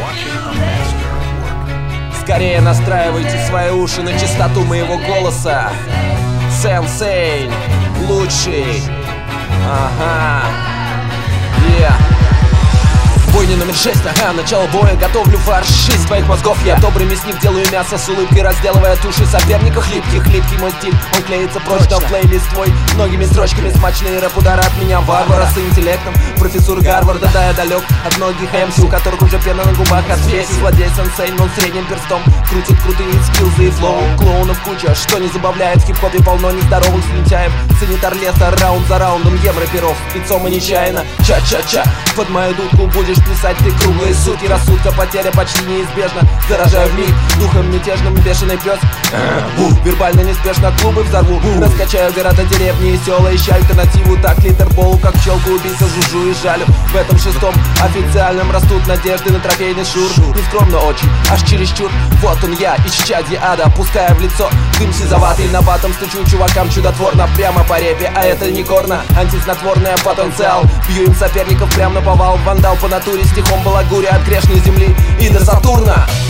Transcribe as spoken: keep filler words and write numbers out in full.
Скорее настраивайте свои уши на частоту моего голоса. Сенсей лучший. Ага. Yeah. Бойня номер шесть, ага, начало боя. Готовлю фарш из твоих мозгов. Я добрый мясник, делаю мясо с улыбкой, разделывая туши соперников. Хлипкий, хлипкий мой стиль, он клеится прочно в плейлист твой. Многими строчками смачный рэп, удар от меня варвара с интеллектом. Профессор Гарварда, да, я далек от многих эм си, у которых уже пена на губах от веси. Злодей сенсей, но средним перстом крутит крутые скиллзы и флоу. Клоунов куча, что не забавляет. В хип-хопе полно нездоровых слюнтяев. Санитар леса, раунд за раундом, ем рэперов спецом и нечаянно. Ча-ча-ча, под мою дудку будешь писать ты круглые сутки. Рассудка, потеря почти неизбежна. Заражаю в миг духом мятежным, бешеный пес. Вербально неспешно клубы взорву. Раскачаю города, деревни и села, ища альтернативу. Так литерболу, как пчелку убийца, жужжу и жалю. В этом шестом официальном растут надежды на трофейный шур. Нескромно очень, аж чересчур. Вот он я, исчадье ада, опуская в лицо дым сизоватый. На батом стучу чувакам чудотворно прямо по репе. А это не корна, антиснотворная потенциал. Бью им соперников прямо на повал. Вандал по натуре, стихом балагуре от грешной земли и до Сатурна.